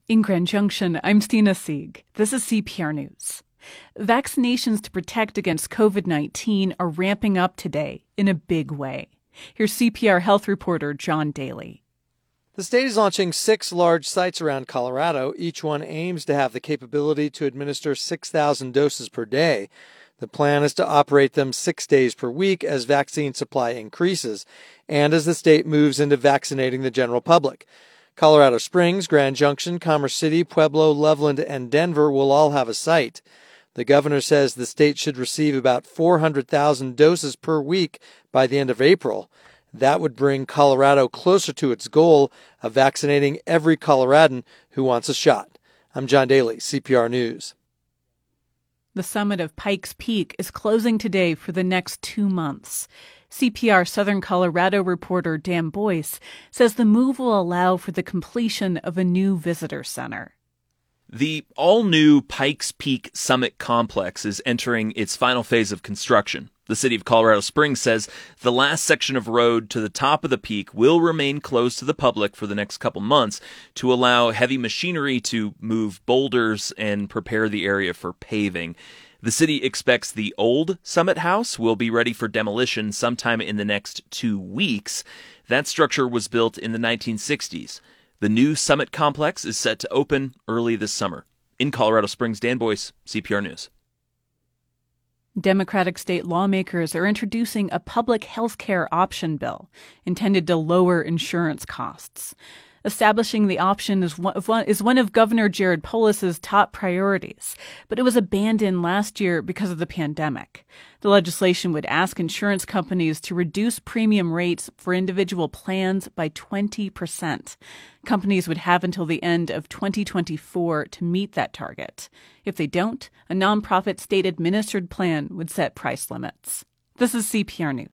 In Grand Junction, I'm Stina Sieg. This is CPR News. Vaccinations to protect against COVID-19 are ramping up today in a big way. Here's CPR health reporter John Daly. The state is launching 6 large sites around Colorado. Each one aims to have the capability to administer 6,000 doses per day. The plan is to operate them 6 days per week as vaccine supply increases and as the state moves into vaccinating the general public. Colorado Springs, Grand Junction, Commerce City, Pueblo, Loveland, and Denver will all have a site. The governor says the state should receive about 400,000 doses per week by the end of April. That would bring Colorado closer to its goal of vaccinating every Coloradan who wants a shot. I'm John Daly, CPR News. The summit of Pikes Peak is closing today for the next 2 months. CPR Southern Colorado reporter Dan Boyce says the move will allow for the completion of a new visitor center. The all-new Pikes Peak Summit Complex is entering its final phase of construction. The city of Colorado Springs says the last section of road to the top of the peak will remain closed to the public for the next couple months to allow heavy machinery to move boulders and prepare the area for paving. The city expects the old Summit House will be ready for demolition sometime in the next 2 weeks. That structure was built in the 1960s. The new Summit Complex is set to open early this summer. In Colorado Springs, Dan Boyce, CPR News. Democratic state lawmakers are introducing a public health care option bill intended to lower insurance costs. Establishing the option is one of Governor Jared Polis's top priorities, but it was abandoned last year because of the pandemic. The legislation would ask insurance companies to reduce premium rates for individual plans by 20%. Companies would have until the end of 2024 to meet that target. If they don't, a nonprofit state-administered plan would set price limits. This is CPR News.